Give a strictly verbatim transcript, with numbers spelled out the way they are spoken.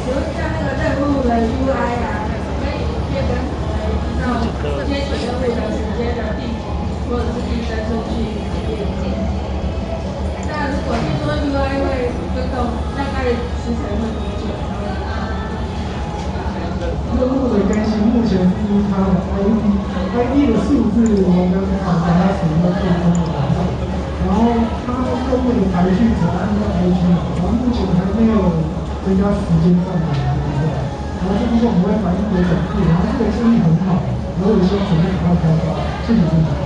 比如像那个任务的 U I 啊，可以变更成为依照这些写任务的时间的地址或者是递增顺序来变更。那如果听说 U I 会更动，大概时程会多久？ 任务的更新目前是它的 I D，I D 的数字我们好把它使用到最终的版本，然后它任务的排序只按照 I G， 然后目前还没有增加时间上的部分，然后这部分我们会反映回总部，然后这个建议很好，然后也希望总部赶快开发，谢谢政府。